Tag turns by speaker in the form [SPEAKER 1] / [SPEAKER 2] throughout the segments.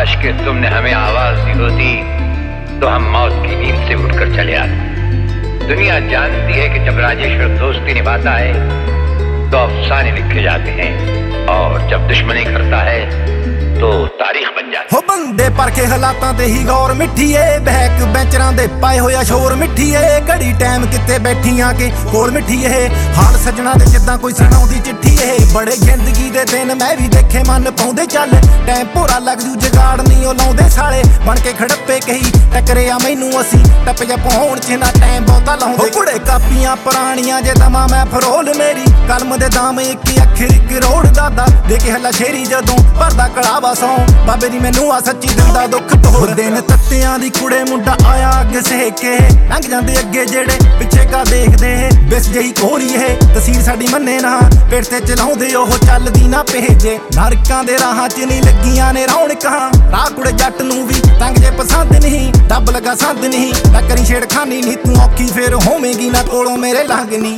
[SPEAKER 1] काश कि तुमने हमें आवाज दी होती तो हम मौत की नींद से उठकर चले आते। दुनिया जानती है कि जब राजेश्वर दोस्ती निभाता है तो अफसाने लिखे जाते हैं और जब दुश्मनी करता है तो तारीख बन जाती
[SPEAKER 2] हो बंदे परखे हालातां ते ही गौर मिठीए बैक बेंचरां दे पाए होया शोर मिठीए घड़ी टाइम किते बैठियां के कोल मिठीए हाल सजना दे जिद्दां कोई सुणाउंदी चिट्ठीए बड़े जिंदगी दे दिन मैं भी देखे मन पाउंदे चल टाइम भोरा लग जू जगाड़ नहीं ओ लाउंदे साले बन के खड़प्पे कही टकरे आ मैनू असी टप जा पहुंच च ना टाइम बहुता लाउंदे कुड़े कापियां पुराणियां जे दमा मैं फरोल मेरी कलम दे दाम एक अखर एक रोड़ दादा दे के हला शेरी जदों भरदा कड़ावा सौ बाबे दी मैनू आ सच्ची दिल दा दुख तोड़ दिन तत्तियां दी कुड़े मुंडा आया अगे सहेके लंघ जांदे अगे जेड़े पिछे का देखदे बिस जही कोरी है तसीर साडी मन्ने ना पेट ते चलाउंदे ओह चलदी ना भेजे नरकां दे राहां च नहीं लगियां ने रौणकां राह कुड़े जट नू भी तंग जे पसंद नहीं डब लगा संद नहीं ना करी छेड़खानी नहीं तू औखी फिर होवेगी ना कोलों मेरे लंघनी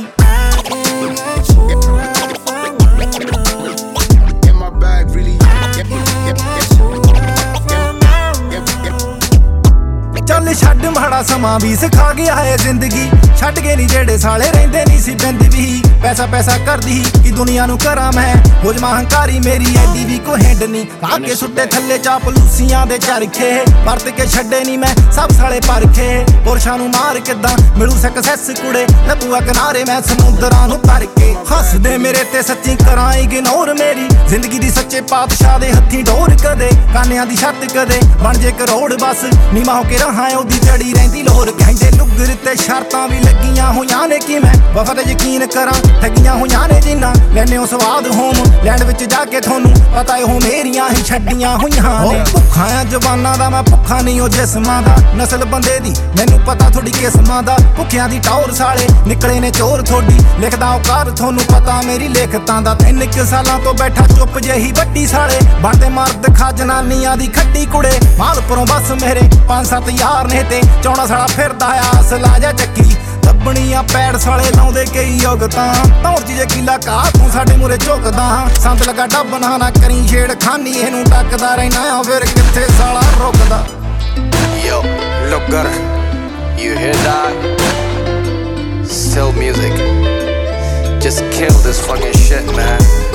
[SPEAKER 2] चल छड्ड माड़ा समा भी सिखा गया है जिंदगी छड्ड के नहीं जेड़े साले रहिंदे नहीं सी बिंद भी पैसा पैसा करदी कि दुनिया नू करा मैं हो जावां हंकारी मेरी एडी भी को हिंड नहीं आके सुट्टे थल्ले चापलूसियां दे चरखे परत के छड्डे नहीं मैं सब साले परखे पुरशां नू मार किदां मिलू सक्सेस कुड़े लबूआ किनारे मैं समुंदरां नू तर के हसदे मेरे ते सच्ची करां इग्नोर मेरी जिंदगी दी सच्चे पातशाह दे हत्थी डोर कदे कानियां दी छत कदे बन जे करोड़ बस नीमा हो के रहां ओदी जड़ी रहिंदी लोर कहंदे लुगर ते शर्तां भी लगियां होइयां ने कि मैं वफा ते यकीन करां ठगियां होइयां ने जिन्ना लैने ओ स्वाद होम लैंड विच जाके थोनू पता हो मेरियां ही छड्डियां होइयां ने भुखा आ जवानां दा मैं भुखा नहीं ओ जिस्मां दा नस्ल बंदे दी मैनू पता थोड़ी किस्मां दा भुखियां दी टौर साले निकले ने चोर थोड़ी लिखदा औकार थोनू पता मेरी लेखतां दा 3 सालां तो बैठा चुप जही वड्डी साले बनदे मर्द खा जनानियां दी खड्डी कुड़े मालपुरों बस मेरे 5-7 यार ने ते चौड़ा साला फिरदा आ असला जा ਚੱਕੀ ਲੱਭਣੀਆਂ ਪੈੜ ਸਾਲੇ ਲਾਉਂਦੇ ਕਈ ਯੋਗਤਾਂ ਤੌਰ ਜੀ ਕਿਲਾ ਕਾ ਤੂੰ ਸਾਡੇ ਮੂਰੇ ਝੁਕਦਾ ਸੰਤ ਲਗਾ ਡੱਬਣਾ ਨਾ ਕਰੀ ਛੇੜ ਖਾਨੀ ਇਹਨੂੰ ਟੱਕਦਾ ਰਹਿਣਾ ਆ ਫਿਰ ਕਿੱਥੇ ਸਾਲਾ ਰੁਕਦਾ
[SPEAKER 3] Yo, look good. You hear that? Still music. Just kill this fucking shit, man.